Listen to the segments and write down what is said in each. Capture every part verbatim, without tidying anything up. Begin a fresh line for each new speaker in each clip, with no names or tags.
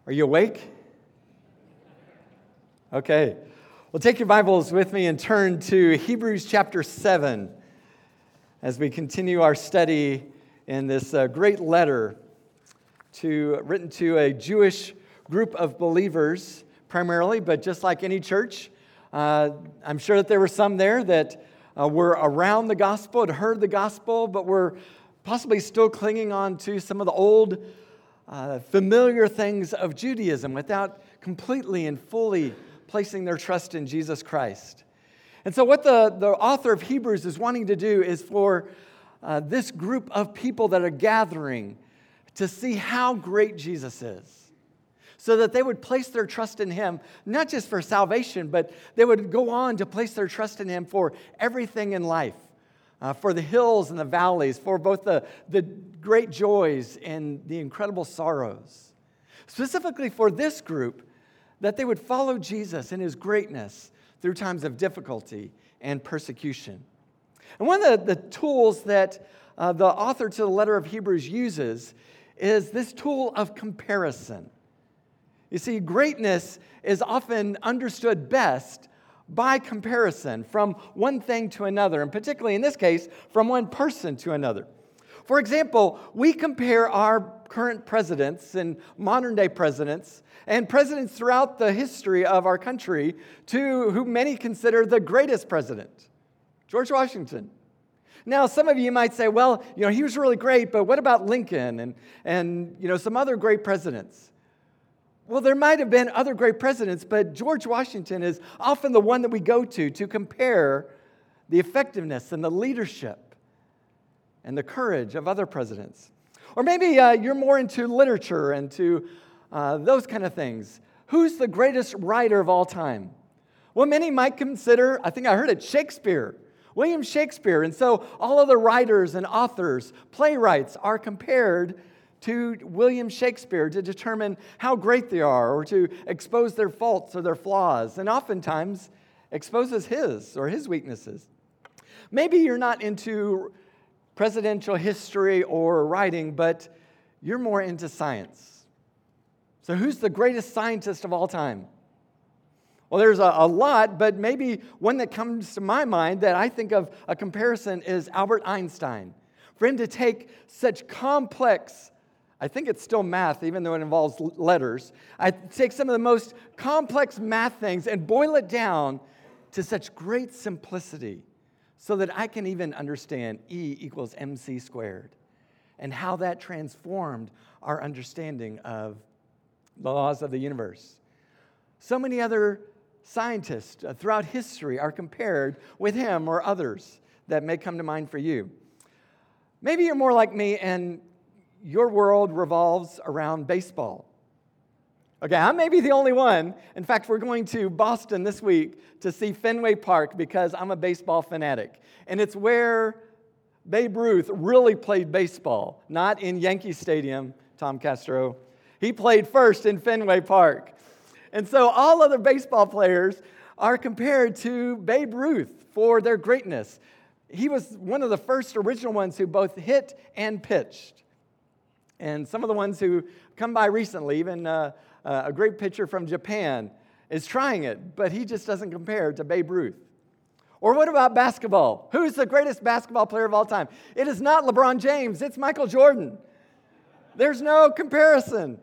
Are you awake? Okay. Well, take your Bibles with me and turn to Hebrews chapter seven as we continue our study in this uh, great letter to written to a Jewish group of believers primarily, but just like any church, uh, I'm sure that there were some there that uh, were around the gospel, had heard the gospel, but were possibly still clinging on to some of the old Uh, familiar things of Judaism without completely and fully placing their trust in Jesus Christ. And so what the, the author of Hebrews is wanting to do is for uh, this group of people that are gathering to see how great Jesus is, so that they would place their trust in Him, not just for salvation, but they would go on to place their trust in Him for everything in life. Uh, for the hills and the valleys, for both the, the great joys and the incredible sorrows. Specifically for this group, that they would follow Jesus in His greatness through times of difficulty and persecution. And one of the, the tools that uh, the author to the letter of Hebrews uses is this tool of comparison. You see, greatness is often understood best by comparison from one thing to another, and particularly in this case, from one person to another. For example, we compare our current presidents and modern-day presidents and presidents throughout the history of our country to who many consider the greatest president, George Washington. Now, some of you might say, well, you know, he was really great, but what about Lincoln and, and you know, some other great presidents? Well, there might have been other great presidents, but George Washington is often the one that we go to to compare the effectiveness and the leadership and the courage of other presidents. Or maybe uh, you're more into literature and to uh, those kind of things. Who's the greatest writer of all time? Well, many might consider, I think I heard it, Shakespeare, William Shakespeare. And so all of the writers and authors, playwrights are compared to William Shakespeare to determine how great they are or to expose their faults or their flaws, and oftentimes exposes his or his weaknesses. Maybe you're not into presidential history or writing, but you're more into science. So who's the greatest scientist of all time? Well, there's a, a lot, but maybe one that comes to my mind that I think of a comparison is Albert Einstein. For him to take such complex, I think it's still math, even though it involves letters. I take some of the most complex math things and boil it down to such great simplicity so that I can even understand E equals mc squared and how that transformed our understanding of the laws of the universe. So many other scientists throughout history are compared with him or others that may come to mind for you. Maybe you're more like me and your world revolves around baseball. Okay, I may be the only one. In fact, we're going to Boston this week to see Fenway Park because I'm a baseball fanatic. And it's where Babe Ruth really played baseball, not in Yankee Stadium, Tom Castro. He played first in Fenway Park. And so all other baseball players are compared to Babe Ruth for their greatness. He was one of the first original ones who both hit and pitched. And some of the ones who come by recently, even uh, uh, a great pitcher from Japan is trying it, but he just doesn't compare to Babe Ruth. Or what about basketball? Who's the greatest basketball player of all time? It is not LeBron James, it's Michael Jordan. There's no comparison.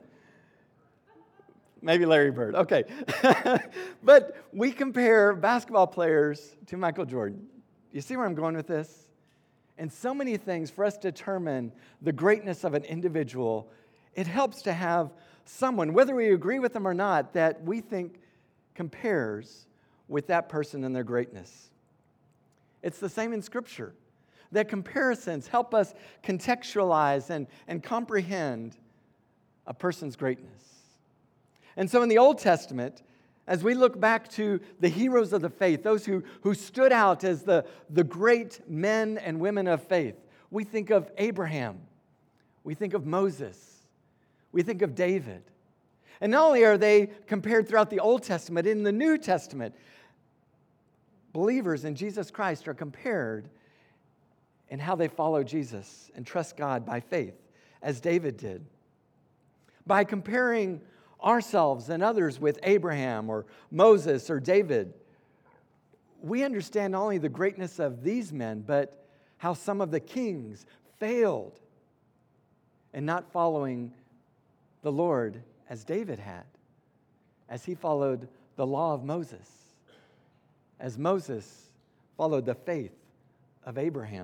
Maybe Larry Bird, okay. But we compare basketball players to Michael Jordan. You see where I'm going with this? And so many things for us to determine the greatness of an individual, it helps to have someone, whether we agree with them or not, that we think compares with that person and their greatness. It's the same in Scripture, that comparisons help us contextualize and, and comprehend a person's greatness. And so in the Old Testament, as we look back to the heroes of the faith, those who, who stood out as the, the great men and women of faith, we think of Abraham, we think of Moses, we think of David. And not only are they compared throughout the Old Testament, in the New Testament, believers in Jesus Christ are compared in how they follow Jesus and trust God by faith, as David did. By comparing ourselves and others with Abraham or Moses or David, we understand not only the greatness of these men, but how some of the kings failed in not following the Lord as David had, as he followed the law of Moses, as Moses followed the faith of Abraham.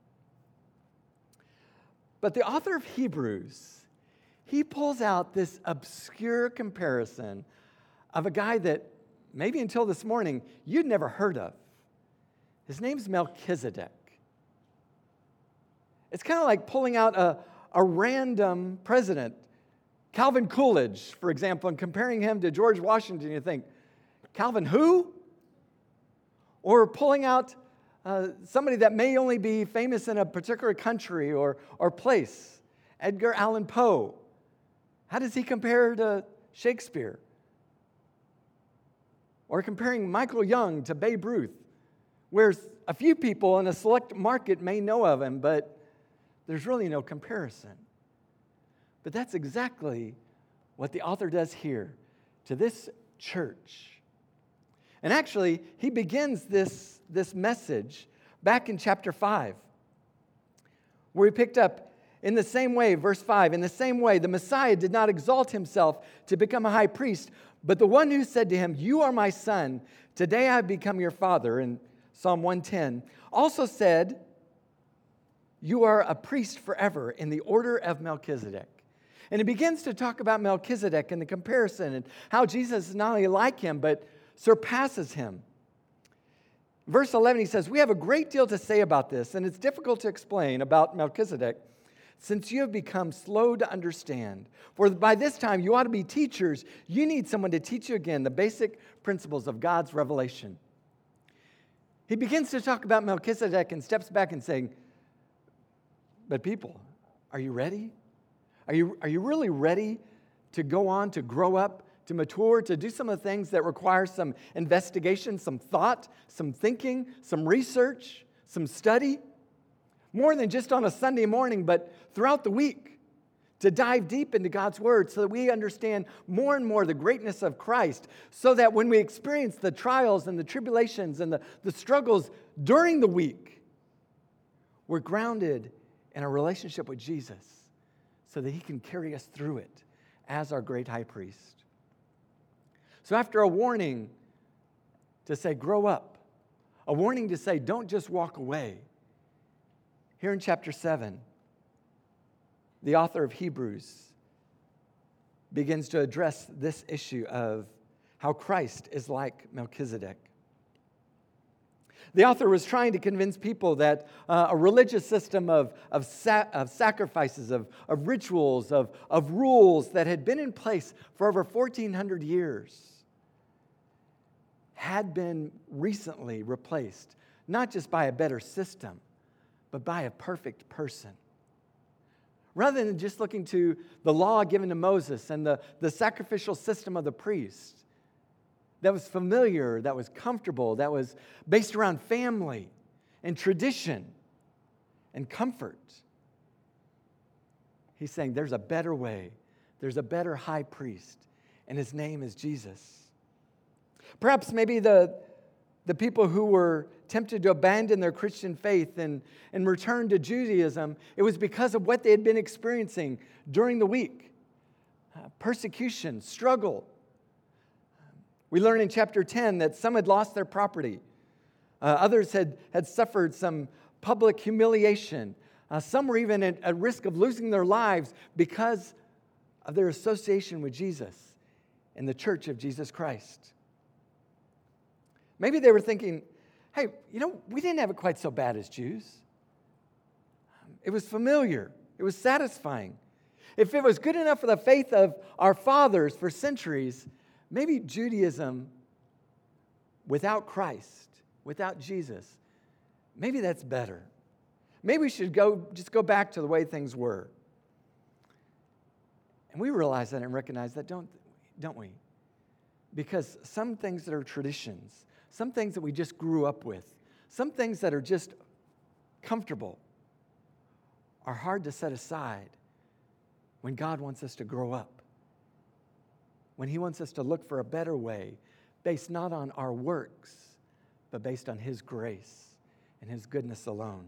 But the author of Hebrews, he pulls out this obscure comparison of a guy that maybe until this morning you'd never heard of. His name's Melchizedek. It's kind of like pulling out a, a random president, Calvin Coolidge, for example, and comparing him to George Washington. You think, Calvin who? Or pulling out uh, somebody that may only be famous in a particular country or, or place, Edgar Allan Poe. How does he compare to Shakespeare? Or comparing Michael Young to Babe Ruth, where a few people in a select market may know of him, but there's really no comparison. But that's exactly what the author does here to this church. And actually, he begins this, this message back in chapter five, where he picked up in the same way, verse five, in the same way, the Messiah did not exalt himself to become a high priest, but the one who said to him, "You are my son, today I have become your father," in Psalm one ten, also said, "You are a priest forever in the order of Melchizedek." And he begins to talk about Melchizedek and the comparison and how Jesus is not only like him, but surpasses him. Verse eleven, he says, "We have a great deal to say about this, and it's difficult to explain about Melchizedek, since you have become slow to understand. For by this time you ought to be teachers. You need someone to teach you again the basic principles of God's revelation." He begins to talk about Melchizedek and steps back and saying, "But people, are you ready? Are you, are you really ready to go on, to grow up, to mature, to do some of the things that require some investigation, some thought, some thinking, some research, some study? More than just on a Sunday morning, but throughout the week, to dive deep into God's Word so that we understand more and more the greatness of Christ, so that when we experience the trials and the tribulations and the, the struggles during the week, we're grounded in a relationship with Jesus so that He can carry us through it as our great high priest." So after a warning to say, grow up, a warning to say, don't just walk away, here in chapter seven, the author of Hebrews begins to address this issue of how Christ is like Melchizedek. The author was trying to convince people that uh, a religious system of, of, sa- of sacrifices, of, of rituals, of, of rules that had been in place for over fourteen hundred years had been recently replaced, not just by a better system, but by a perfect person. Rather than just looking to the law given to Moses and the, the sacrificial system of the priest that was familiar, that was comfortable, that was based around family and tradition and comfort, he's saying there's a better way. There's a better high priest, and his name is Jesus. Perhaps maybe the The people who were tempted to abandon their Christian faith and, and return to Judaism, it was because of what they had been experiencing during the week. Uh, persecution, struggle. We learn in chapter ten that some had lost their property. Uh, others had, had suffered some public humiliation. Uh, some were even at, at risk of losing their lives because of their association with Jesus and the church of Jesus Christ. Maybe they were thinking, hey, you know, we didn't have it quite so bad as Jews. It was familiar. It was satisfying. If it was good enough for the faith of our fathers for centuries, maybe Judaism without Christ, without Jesus, maybe that's better. Maybe we should go just go back to the way things were. And we realize that and recognize that, don't, don't we? Because some things that are traditions, some things that we just grew up with, some things that are just comfortable are hard to set aside when God wants us to grow up. when he wants us to look for a better way, based not on our works, but based on his grace and his goodness alone.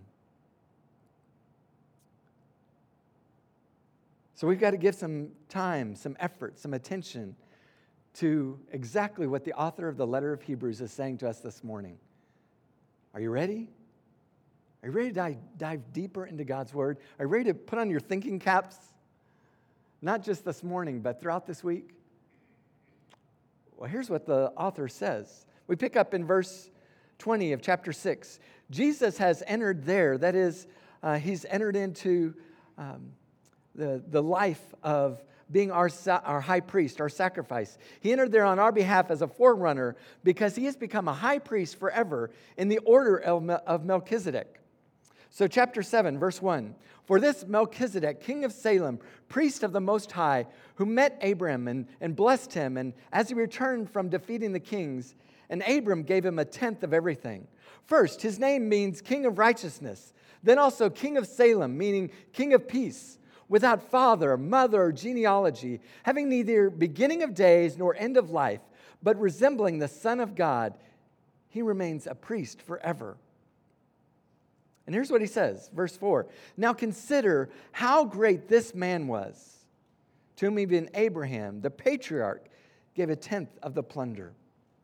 So we've got to give some time, some effort, some attention to exactly what the author of the letter of Hebrews is saying to us this morning. Are you ready? Are you ready to dive, dive deeper into God's word? Are you ready to put on your thinking caps? Not just this morning, but throughout this week? Well, here's what the author says. We pick up in verse twenty of chapter six. Jesus has entered there. That is, uh, he's entered into um, the, the life of being our, our high priest, our sacrifice. He entered there on our behalf as a forerunner because he has become a high priest forever in the order of, of Melchizedek. So chapter seven, verse one. For this Melchizedek, king of Salem, priest of the Most High, who met Abram and, and blessed him, and as he returned from defeating the kings, and Abram gave him a tenth of everything. First, his name means king of righteousness. Then also king of Salem, meaning king of peace, without father, mother, or genealogy, having neither beginning of days nor end of life, but resembling the Son of God, he remains a priest forever. And here's what he says, verse four. Now consider how great this man was, to whom even Abraham, the patriarch, gave a tenth of the plunder.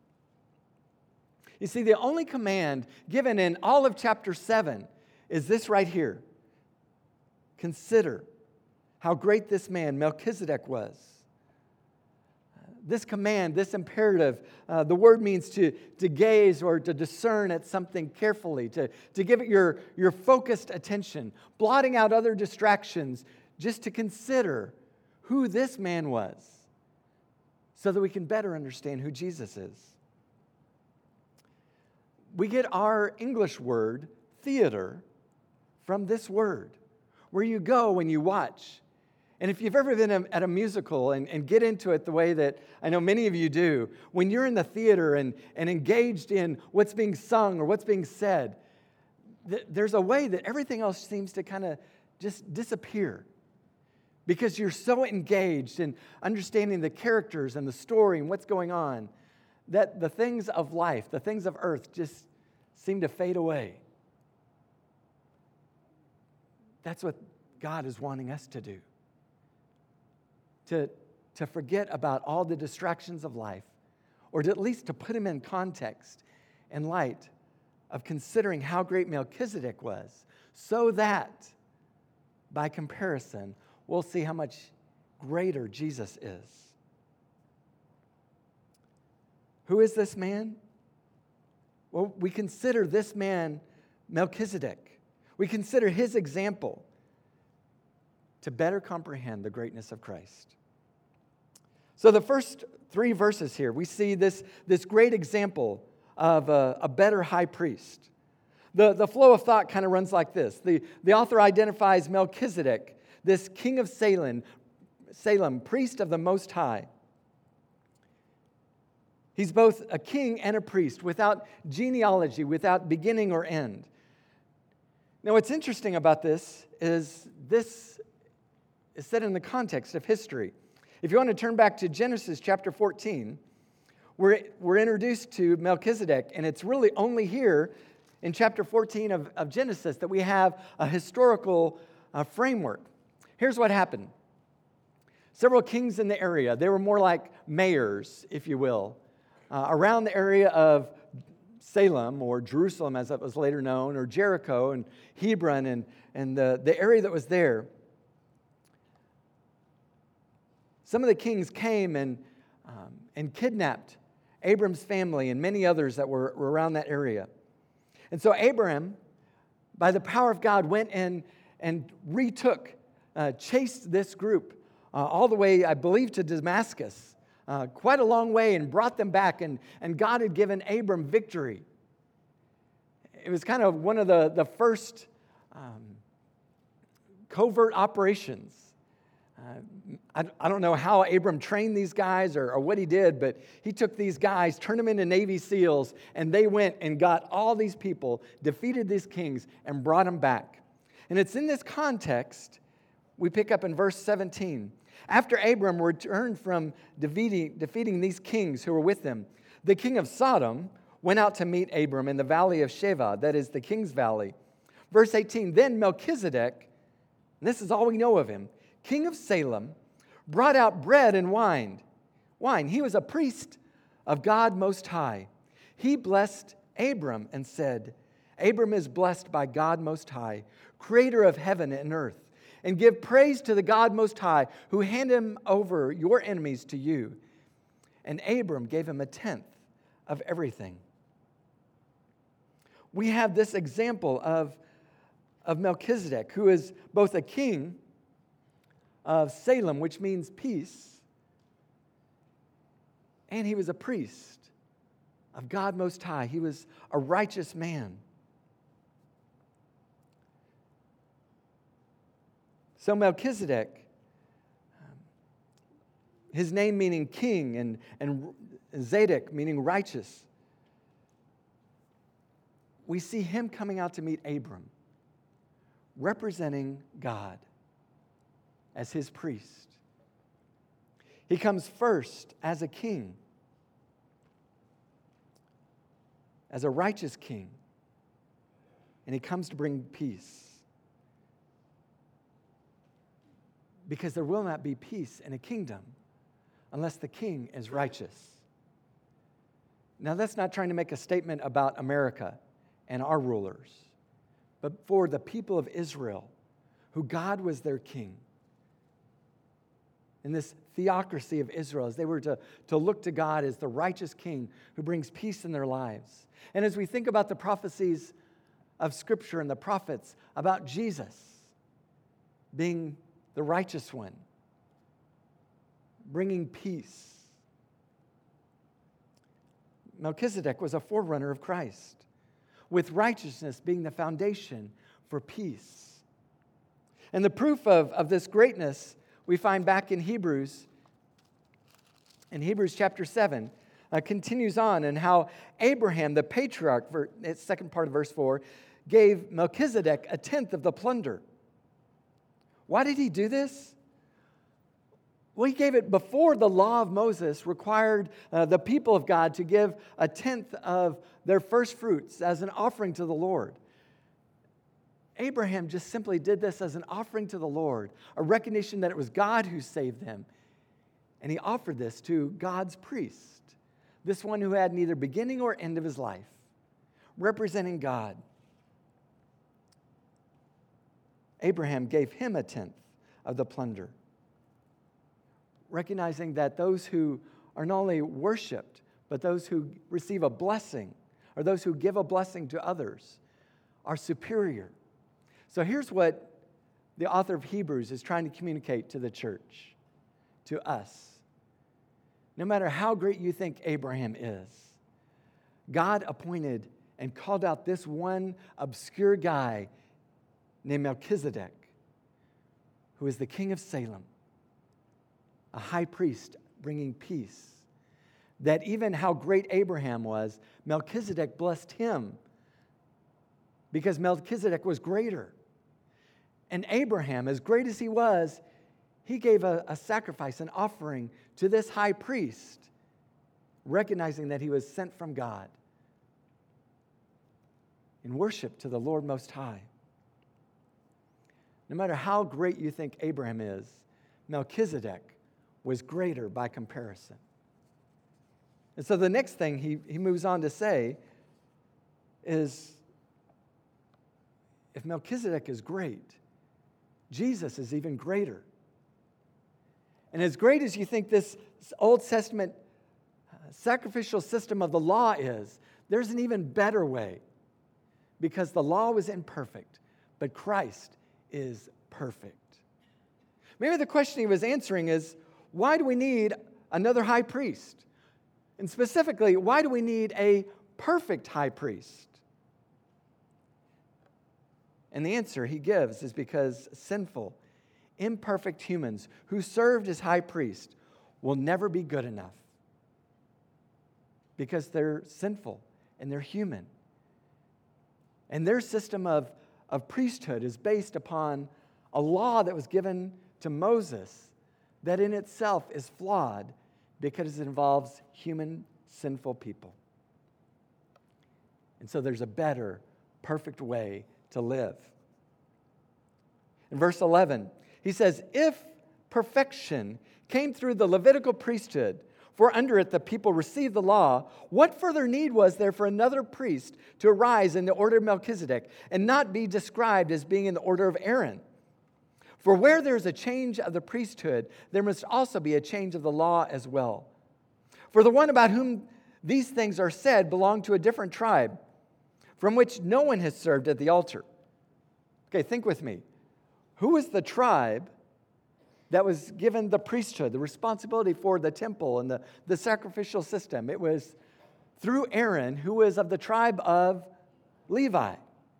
You see, the only command given in all of chapter seven is this right here. Consider how great this man, Melchizedek, was. This command, this imperative, uh, the word means to, to gaze or to discern at something carefully, to, to give it your, your focused attention, blotting out other distractions, just to consider who this man was, so that we can better understand who Jesus is. We get our English word, theater, from this word, where you go when you watch. And if you've ever been at a musical and, and get into it the way that I know many of you do, when you're in the theater and, and engaged in what's being sung or what's being said, th- there's a way that everything else seems to kind of just disappear. Because you're so engaged in understanding the characters and the story and what's going on, that the things of life, the things of earth just seem to fade away. That's what God is wanting us to do. To, to forget about all the distractions of life, or to at least to put him in context in light of considering how great Melchizedek was, so that by comparison, we'll see how much greater Jesus is. Who is this man? Well, we consider this man Melchizedek. We consider his example to better comprehend the greatness of Christ. So the first three verses here, we see this, this great example of a, a better high priest. The, the flow of thought kind of runs like this. The, the author identifies Melchizedek, this king of Salem, Salem, priest of the Most High. He's both a king and a priest, without genealogy, without beginning or end. Now, what's interesting about this is this is set in the context of history. If you want to turn back to Genesis chapter fourteen, we're, we're introduced to Melchizedek, and it's really only here in chapter fourteen of, of Genesis that we have a historical uh, framework. Here's what happened. Several kings in the area, they were more like mayors, if you will, uh, around the area of Salem, or Jerusalem as it was later known, or Jericho and Hebron, and, and the, the area that was there. Some of the kings came and, um, and kidnapped Abram's family and many others that were, were around that area. And so Abram, by the power of God, went and, and retook, uh, chased this group uh, all the way, I believe, to Damascus, uh, quite a long way, and brought them back. And, and God had given Abram victory. It was kind of one of the, the first um, covert operations. Uh, I, I don't know how Abram trained these guys or, or what he did, but he took these guys, turned them into Navy SEALs, and they went and got all these people, defeated these kings, and brought them back. And it's in this context we pick up in verse seventeen. After Abram returned from defeating, defeating these kings who were with him, the king of Sodom went out to meet Abram in the valley of Sheva, that is the king's valley. Verse eighteen, then Melchizedek, and this is all we know of him, king of Salem, brought out bread and wine. Wine. He was a priest of God Most High. He blessed Abram and said, Abram is blessed by God Most High, creator of heaven and earth. And give praise to the God Most High, who handed him over your enemies to you. And Abram gave him a tenth of everything. We have this example of, of Melchizedek, who is both a king of Salem, which means peace, and he was a priest of God Most High. He was a righteous man. So Melchizedek, his name meaning king, and, and Zadok meaning righteous, we see him coming out to meet Abram, representing God as his priest. He comes first as a king, as a righteous king, and he comes to bring peace. Because there will not be peace in a kingdom unless the king is righteous. Now, that's not trying to make a statement about America and our rulers, but for the people of Israel, who God was their king. In this theocracy of Israel, as they were to, to look to God as the righteous king who brings peace in their lives. And as we think about the prophecies of Scripture and the prophets about Jesus being the righteous one, bringing peace. Melchizedek was a forerunner of Christ, with righteousness being the foundation for peace. And the proof of, of this greatness we find back in Hebrews, in Hebrews chapter seven, uh, continues on, and how Abraham, the patriarch, ver, second part of verse four, gave Melchizedek a tenth of the plunder. Why did he do this? Well, he gave it before the law of Moses required uh, the people of God to give a tenth of their first fruits as an offering to the Lord. Abraham just simply did this as an offering to the Lord, a recognition that it was God who saved him. And he offered this to God's priest, this one who had neither beginning or end of his life, representing God. Abraham gave him a tenth of the plunder, recognizing that those who are not only worshiped, but those who receive a blessing, or those who give a blessing to others, are superior. So here's what the author of Hebrews is trying to communicate to the church, to us. No matter how great you think Abraham is, God appointed and called out this one obscure guy named Melchizedek, who is the king of Salem, a high priest bringing peace. That even how great Abraham was, Melchizedek blessed him because Melchizedek was greater. And Abraham, as great as he was, he gave a, a sacrifice, an offering to this high priest, recognizing that he was sent from God in worship to the Lord Most High. No matter how great you think Abraham is, Melchizedek was greater by comparison. And so the next thing he, he moves on to say is, if Melchizedek is great, Jesus is even greater. And as great as you think this Old Testament sacrificial system of the law is, there's an even better way, because the law was imperfect, but Christ is perfect. Maybe the question he was answering is, why do we need another high priest? And specifically, why do we need a perfect high priest? And the answer he gives is because sinful, imperfect humans who served as high priest will never be good enough, because they're sinful and they're human. And their system of, of priesthood is based upon a law that was given to Moses that in itself is flawed because it involves human sinful people. And so there's a better, perfect way to live. In verse eleven, he says, if perfection came through the Levitical priesthood, for under it the people received the law, what further need was there for another priest to arise in the order of Melchizedek and not be described as being in the order of Aaron? For where there is a change of the priesthood, there must also be a change of the law as well. For the one about whom these things are said belonged to a different tribe, from which no one has served at the altar. Okay, think with me. Who is the tribe that was given the priesthood, the responsibility for the temple and the, the sacrificial system? It was through Aaron, who was of the tribe of Levi.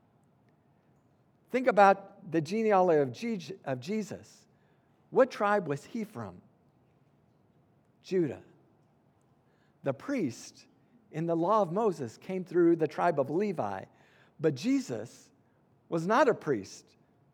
Think about the genealogy of Jesus. What tribe was he from? Judah. The priest in the law of Moses came through the tribe of Levi, but Jesus was not a priest.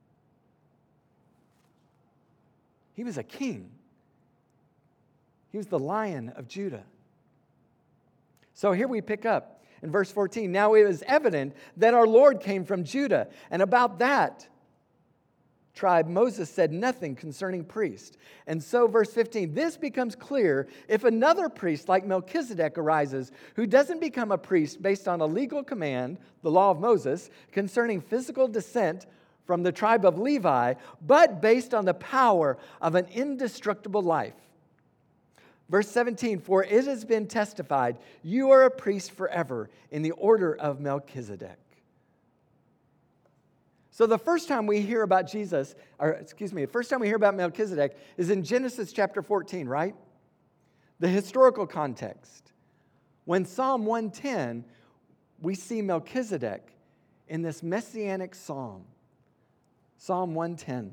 He was a king. He was the Lion of Judah. So here we pick up in verse fourteen. Now it is evident that our Lord came from Judah, and about that tribe Moses said nothing concerning priest. And so verse fifteen, this becomes clear if another priest like Melchizedek arises who doesn't become a priest based on a legal command, the law of Moses, concerning physical descent from the tribe of Levi, but based on the power of an indestructible life. Verse seventeen, for it has been testified, you are a priest forever in the order of Melchizedek. So the first time we hear about Jesus, or excuse me, the first time we hear about Melchizedek is in Genesis chapter fourteen, right? The historical context. When Psalm one ten, we see Melchizedek in this messianic psalm. Psalm one ten.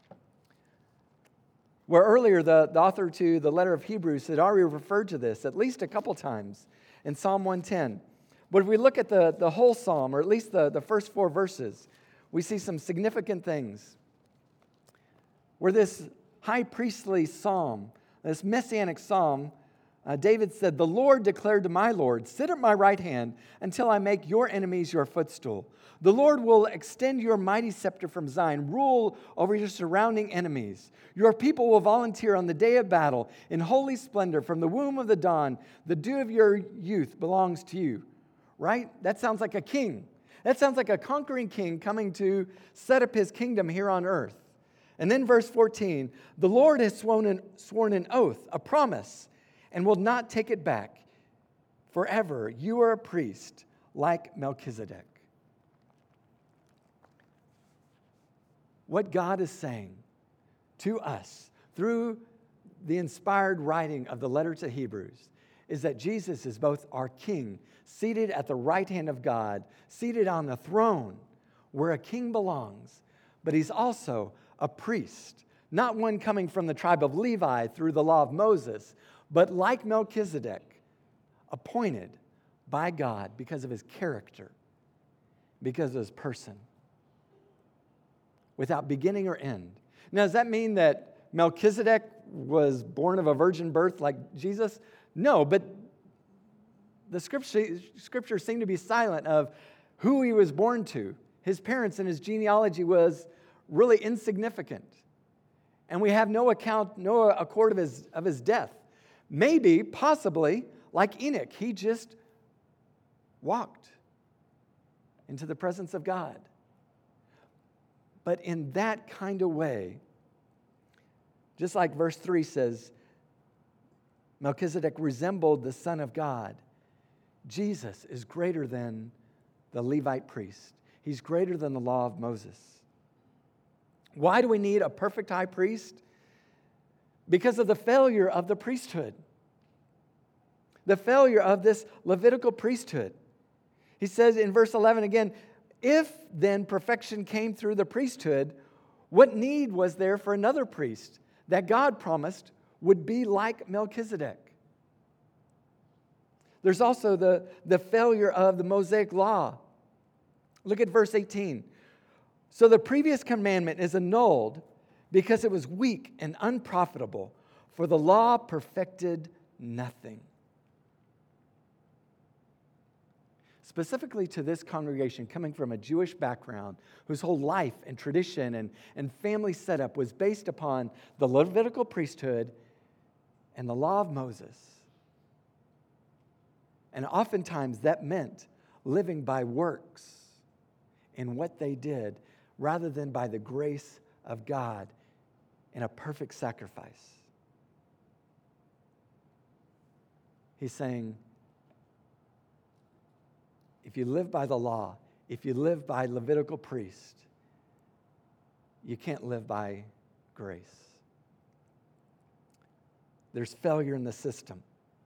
Where earlier the, the author to the letter of Hebrews had already referred to this at least a couple times in Psalm one ten. But if we look at the, the whole psalm, or at least the, the first four verses, we see some significant things. Where this high priestly psalm, this messianic psalm, uh, David said, the Lord declared to my Lord, sit at my right hand until I make your enemies your footstool. The Lord will extend your mighty scepter from Zion, rule over your surrounding enemies. Your people will volunteer on the day of battle in holy splendor. From the womb of the dawn, the dew of your youth belongs to you. Right? That sounds like a king. That sounds like a conquering king coming to set up his kingdom here on earth. And then verse fourteen, the Lord has sworn an, sworn an oath, a promise, and will not take it back. Forever you are a priest like Melchizedek. What God is saying to us through the inspired writing of the letter to Hebrews is that Jesus is both our king, seated at the right hand of God, seated on the throne where a king belongs, but he's also a priest, not one coming from the tribe of Levi through the law of Moses, but like Melchizedek, appointed by God because of his character, because of his person, without beginning or end. Now, does that mean that Melchizedek was born of a virgin birth like Jesus? No, but the scripture, scriptures seem to be silent of who he was born to. His parents and his genealogy was really insignificant. And we have no account, no accord of his, of his death. Maybe, possibly, like Enoch, he just walked into the presence of God. But in that kind of way, just like verse three says, Melchizedek resembled the Son of God. Jesus is greater than the Levite priest. He's greater than the law of Moses. Why do we need a perfect high priest? Because of the failure of the priesthood. The failure of this Levitical priesthood. He says in verse eleven again, if then perfection came through the priesthood, what need was there for another priest that God promised would be like Melchizedek? There's also the, the failure of the Mosaic law. Look at verse eighteen. So the previous commandment is annulled because it was weak and unprofitable, For the law perfected nothing. Specifically to this congregation coming from a Jewish background whose whole life and tradition and, and family setup was based upon the Levitical priesthood and the law of Moses. And oftentimes that meant living by works in what they did rather than by the grace of God in a perfect sacrifice. He's saying, if you live by the law, if you live by Levitical priest, you can't live by grace. There's failure in the system.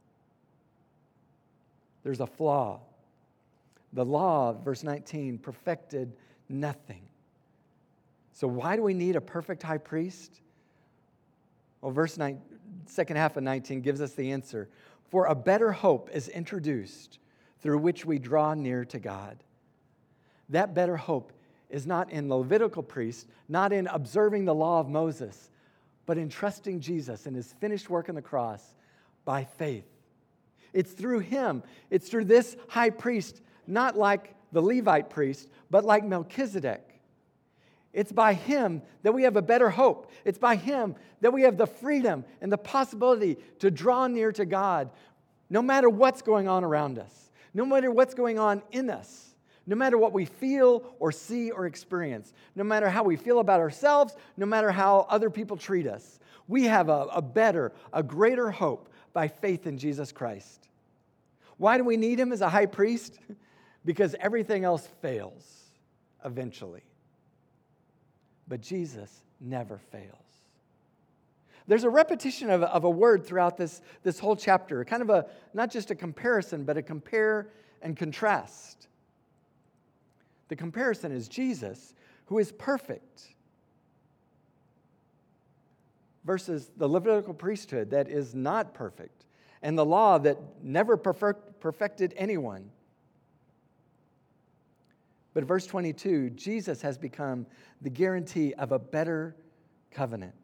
There's a flaw. The law, verse nineteen, perfected nothing. So why do we need a perfect high priest? Well, verse nine, second half of nineteen gives us the answer. For a better hope is introduced through which we draw near to God. That better hope is not in the Levitical priest, not in observing the law of Moses, but in trusting Jesus and his finished work on the cross by faith. It's through him. It's through this high priest, not like the Levite priest, but like Melchizedek. It's by him that we have a better hope. It's by him that we have the freedom and the possibility to draw near to God no matter what's going on around us, no matter what's going on in us, no matter what we feel or see or experience, no matter how we feel about ourselves, no matter how other people treat us. We have a, a better, a greater hope by faith in Jesus Christ. Why do we need him as a high priest? Because everything else fails eventually. But Jesus never fails. There's a repetition of, of a word throughout this, this whole chapter, kind of a, not just a comparison, but a compare and contrast. The comparison is Jesus, who is perfect, versus the Levitical priesthood that is not perfect, and the law that never perfect, perfected anyone. But verse twenty-two, Jesus has become the guarantee of a better covenant.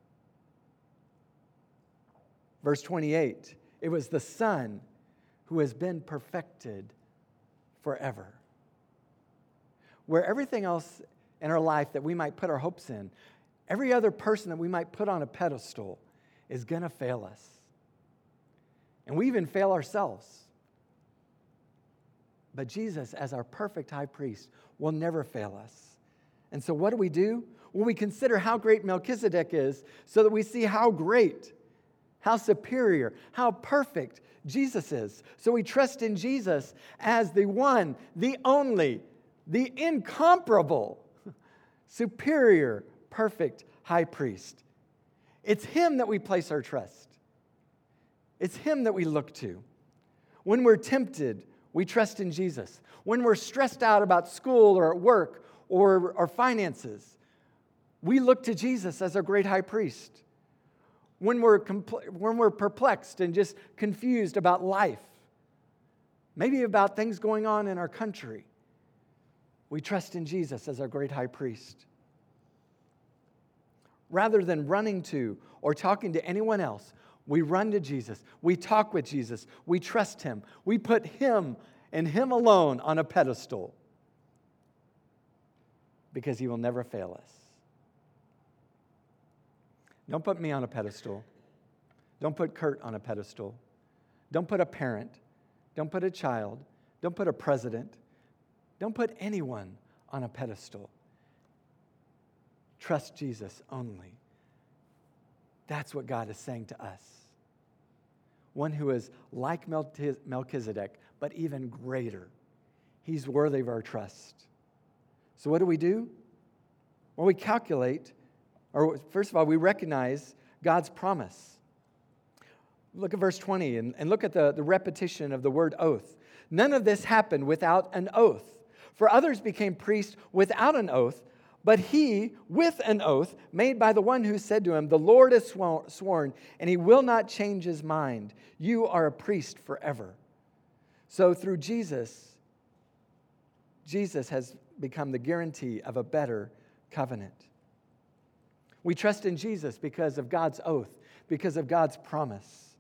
Verse twenty-eight, it was the Son who has been perfected forever. Where everything else in our life that we might put our hopes in, every other person that we might put on a pedestal is going to fail us. And we even fail ourselves. But Jesus, as our perfect high priest, will never fail us. And so what do we do? Well, we consider how great Melchizedek is so that we see how great, how superior, how perfect Jesus is. So we trust in Jesus as the one, the only, the incomparable, superior, perfect high priest. It's him that we place our trust. It's him that we look to. When we're tempted, we trust in Jesus. When we're stressed out about school or at work or our finances, we look to Jesus as our great high priest. When we're compl- when we're perplexed and just confused about life, maybe about things going on in our country, we trust in Jesus as our great high priest. Rather than running to or talking to anyone else, we run to Jesus. We talk with Jesus. We trust him. We put him and him alone on a pedestal because he will never fail us. Don't put me on a pedestal. Don't put Kurt on a pedestal. Don't put a parent. Don't put a child. Don't put a president. Don't put anyone on a pedestal. Trust Jesus only. That's what God is saying to us. One who is like Melchizedek, but even greater. He's worthy of our trust. So what do we do? Well, we calculate, or first of all, we recognize God's promise. Look at verse twenty and, and look at the, the repetition of the word oath. None of this happened without an oath. For others became priests without an oath, but he with an oath made by the one who said to him, the Lord has sworn, and he will not change his mind. You are a priest forever. So through Jesus, Jesus has become the guarantee of a better covenant. We trust in Jesus because of God's oath because of God's promise.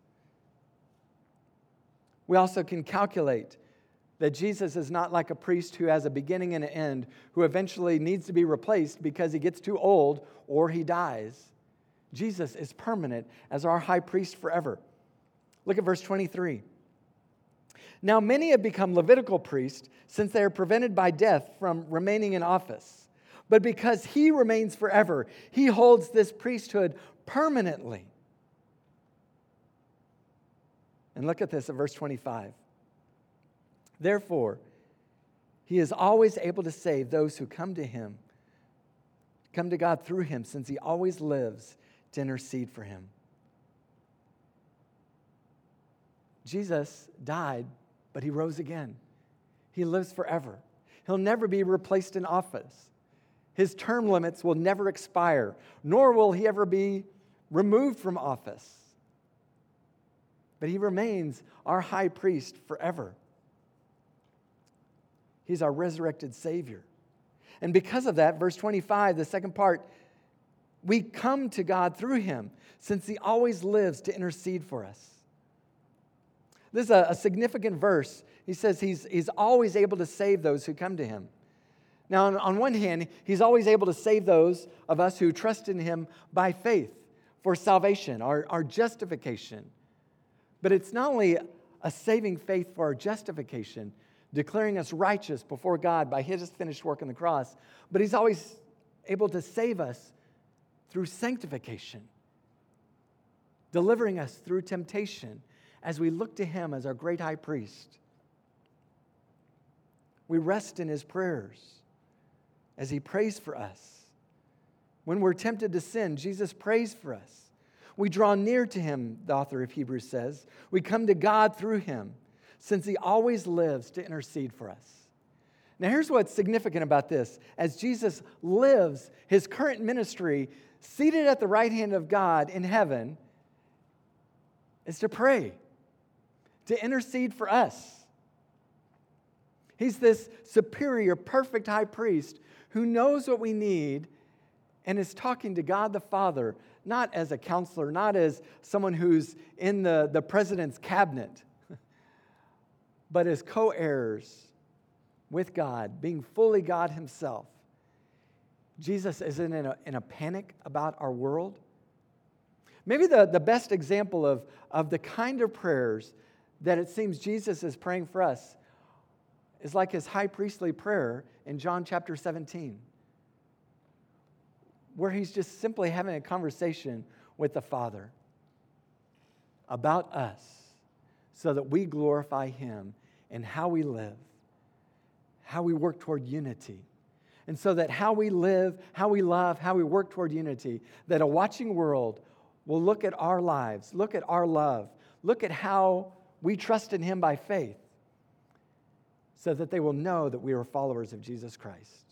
We also can calculate that Jesus is not like a priest who has a beginning and an end, who eventually needs to be replaced because he gets too old or he dies. Jesus is permanent as our high priest forever. Look at verse twenty-three. Now many have become Levitical priests since they are prevented by death from remaining in office. But because he remains forever, he holds this priesthood permanently. And look at this at verse twenty-five. Therefore, he is always able to save those who come to him, come to God through him, since he always lives to intercede for him. Jesus died, but he rose again. He lives forever. He'll never be replaced in office. His term limits will never expire, nor will he ever be removed from office. But he remains our high priest forever. He's our resurrected Savior. And because of that, verse twenty-five, the second part, we come to God through him, since he always lives to intercede for us. This is a, a significant verse. He says he's, he's always able to save those who come to him. Now, on, on one hand, he's always able to save those of us who trust in him by faith for salvation, our, our justification. But it's not only a saving faith for our justification, declaring us righteous before God by his finished work on the cross, but he's always able to save us through sanctification, delivering us through temptation as we look to him as our great high priest. We rest in his prayers as he prays for us. When we're tempted to sin, Jesus prays for us. We draw near to him, the author of Hebrews says. We come to God through him, since he always lives to intercede for us. Now, here's what's significant about this. As Jesus lives his current ministry, seated at the right hand of God in heaven, is to pray, to intercede for us. He's this superior, perfect high priest who knows what we need and is talking to God the Father, not as a counselor, not as someone who's in the, the president's cabinet, but as co-heirs with God, being fully God himself. Jesus isn't in a, in a panic about our world. Maybe the, the best example of, of the kind of prayers that it seems Jesus is praying for us is like his high priestly prayer in John chapter seventeen, where he's just simply having a conversation with the Father about us so that we glorify him in how we live, how we work toward unity. And so that how we live, how we love, how we work toward unity, that a watching world will look at our lives, look at our love, look at how we trust in him by faith, so that they will know that we are followers of Jesus Christ.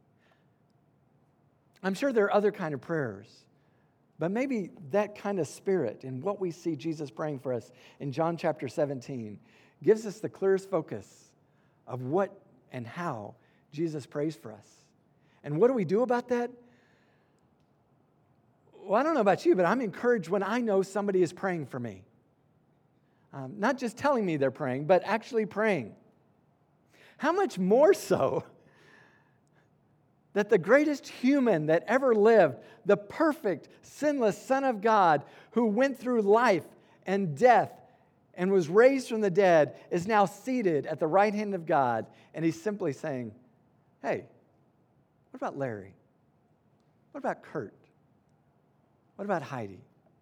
I'm sure there are other kind of prayers, but maybe that kind of spirit and what we see Jesus praying for us in John chapter seventeen gives us the clearest focus of what and how Jesus prays for us. And what do we do about that? Well, I don't know about you, but I'm encouraged when I know somebody is praying for me. Um, not just telling me they're praying, but actually praying. How much more so that the greatest human that ever lived, the perfect, sinless Son of God who went through life and death and was raised from the dead, is now seated at the right hand of God, and he's simply saying, hey, what about Larry? What about Kurt? What about Heidi?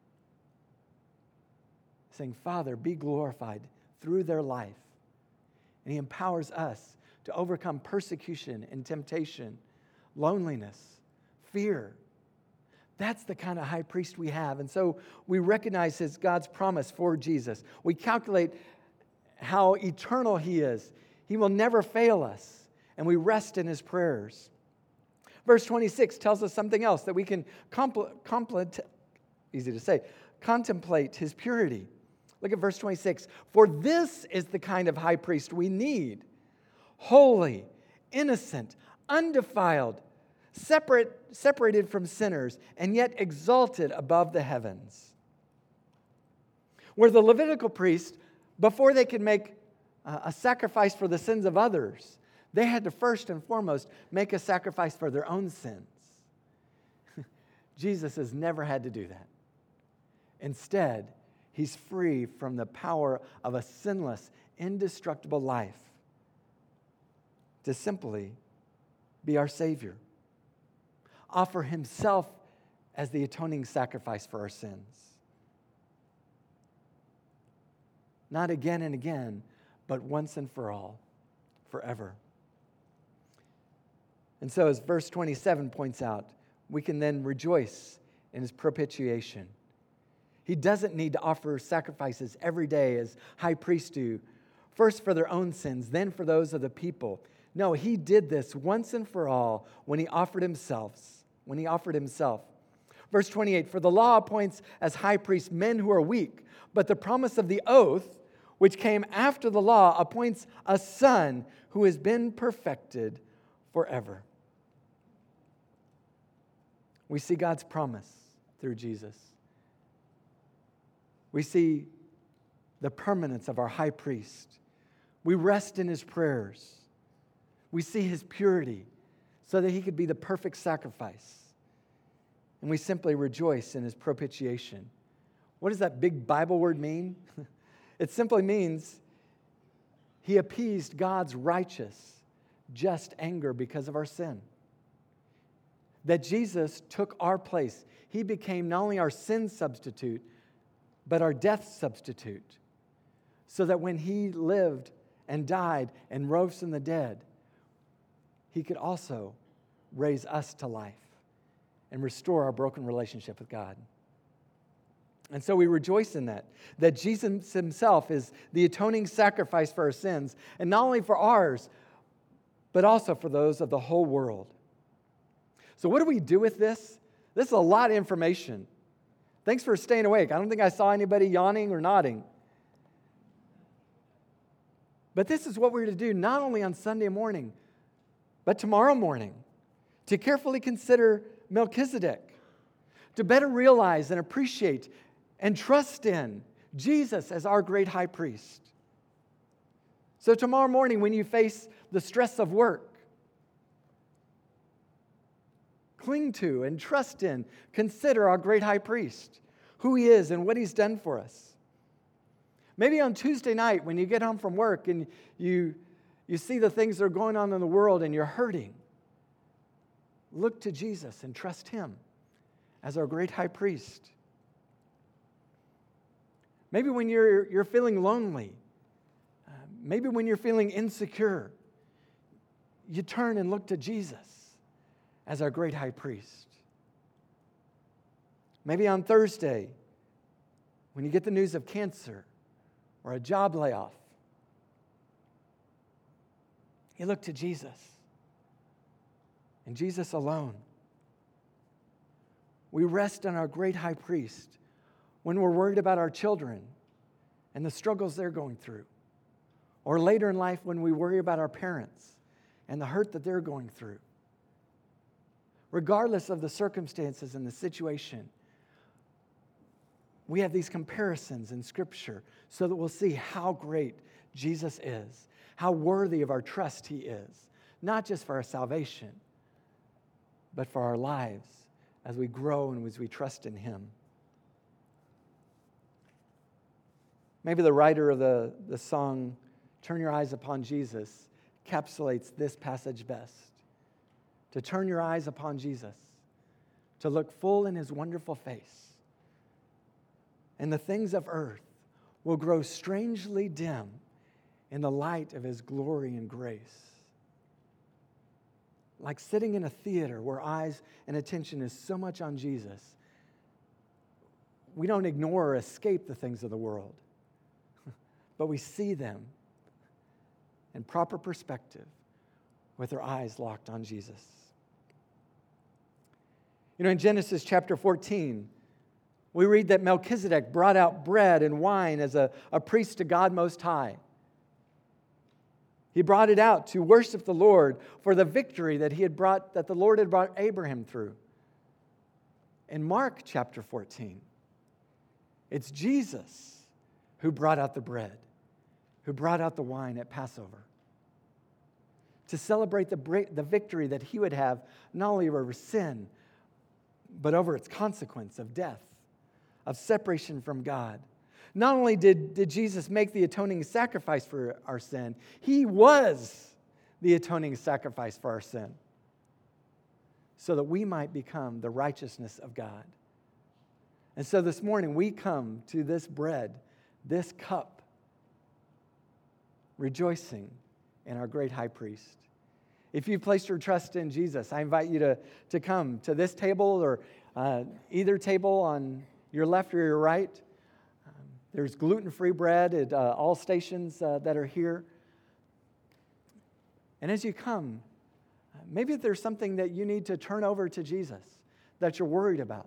Saying, Father, be glorified through their life. And he empowers us to overcome persecution and temptation, loneliness, fear. That's the kind of high priest we have. And so we recognize his God's promise for Jesus. We calculate how eternal he is. He will never fail us. And we rest in his prayers. Verse twenty-six tells us something else, that we can compl- compl- easy to say, contemplate his purity. Look at verse twenty-six. For this is the kind of high priest we need. Holy, innocent, undefiled, separate, separated from sinners, and yet exalted above the heavens. Where the Levitical priest, before they could make uh, a sacrifice for the sins of others, they had to first and foremost make a sacrifice for their own sins. Jesus has never had to do that. Instead, he's free from the power of a sinless, indestructible life to simply be our Savior. Offer himself as the atoning sacrifice for our sins. Not again and again, but once and for all, forever. And so, as verse twenty-seven points out, we can then rejoice in his propitiation. He doesn't need to offer sacrifices every day as high priests do, first for their own sins, then for those of the people. No, he did this once and for all when he offered himself. When he offered himself. Verse twenty-eight, for the law appoints as high priests men who are weak, but the promise of the oath, which came after the law, appoints a son who has been perfected forever. We see God's promise through Jesus. We see the permanence of our high priest. We rest in his prayers. We see his purity so that he could be the perfect sacrifice. And we simply rejoice in his propitiation. What does that big Bible word mean? It simply means he appeased God's righteous, just anger because of our sin. That Jesus took our place. He became not only our sin substitute, but our death substitute. So that when he lived and died and rose from the dead, he could also raise us to life and restore our broken relationship with God. And so we rejoice in that, that Jesus himself is the atoning sacrifice for our sins, and not only for ours, but also for those of the whole world. So what do we do with this? This is a lot of information. Thanks for staying awake. I don't think I saw anybody yawning or nodding. But this is what we're to do not only on Sunday morning, but tomorrow morning, to carefully consider Melchizedek, to better realize and appreciate and trust in Jesus as our great high priest. So tomorrow morning, when you face the stress of work, cling to and trust in, consider our great high priest, who he is and what he's done for us. Maybe on Tuesday night when you get home from work and you, you see the things that are going on in the world and you're hurting, look to Jesus and trust him as our great high priest. Maybe when you're, you're feeling lonely, uh, maybe when you're feeling insecure, you turn and look to Jesus as our great high priest. Maybe on Thursday, when you get the news of cancer or a job layoff, you look to Jesus and Jesus alone. We rest on our great high priest when we're worried about our children and the struggles they're going through, or later in life when we worry about our parents and the hurt that they're going through. Regardless of the circumstances and the situation, we have these comparisons in Scripture so that we'll see how great Jesus is, how worthy of our trust he is, not just for our salvation, but for our lives as we grow and as we trust in him. Maybe the writer of the, the song, Turn Your Eyes Upon Jesus, encapsulates this passage best. To turn your eyes upon Jesus, to look full in his wonderful face. And the things of earth will grow strangely dim in the light of his glory and grace. Like sitting in a theater where eyes and attention is so much on Jesus, we don't ignore or escape the things of the world, but we see them in proper perspective with our eyes locked on Jesus. You know, in Genesis chapter fourteen, we read that Melchizedek brought out bread and wine as a, a priest to God Most High. He brought it out to worship the Lord for the victory that he had brought, that the Lord had brought Abraham through. In Mark chapter fourteen, it's Jesus who brought out the bread, who brought out the wine at Passover, to celebrate the, break, the victory that he would have not only over sin, but over its consequence of death, of separation from God. Not only did, did Jesus make the atoning sacrifice for our sin, he was the atoning sacrifice for our sin, so that we might become the righteousness of God. And so this morning we come to this bread, this cup, rejoicing in our great high priest. If you've placed your trust in Jesus, I invite you to, to come to this table or uh, either table on your left or your right. Um, there's gluten-free bread at uh, all stations uh, that are here. And as you come, maybe there's something that you need to turn over to Jesus that you're worried about,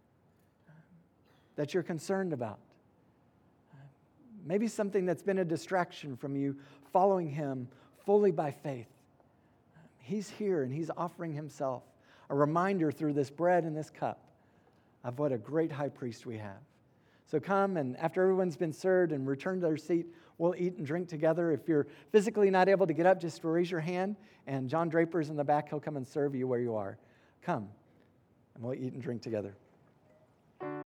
that you're concerned about. Maybe something that's been a distraction from you following him fully by faith. He's here and he's offering himself a reminder through this bread and this cup of what a great high priest we have. So come, and after everyone's been served and returned to their seat, we'll eat and drink together. If you're physically not able to get up, just raise your hand, and John Draper's in the back. He'll come and serve you where you are. Come, and we'll eat and drink together.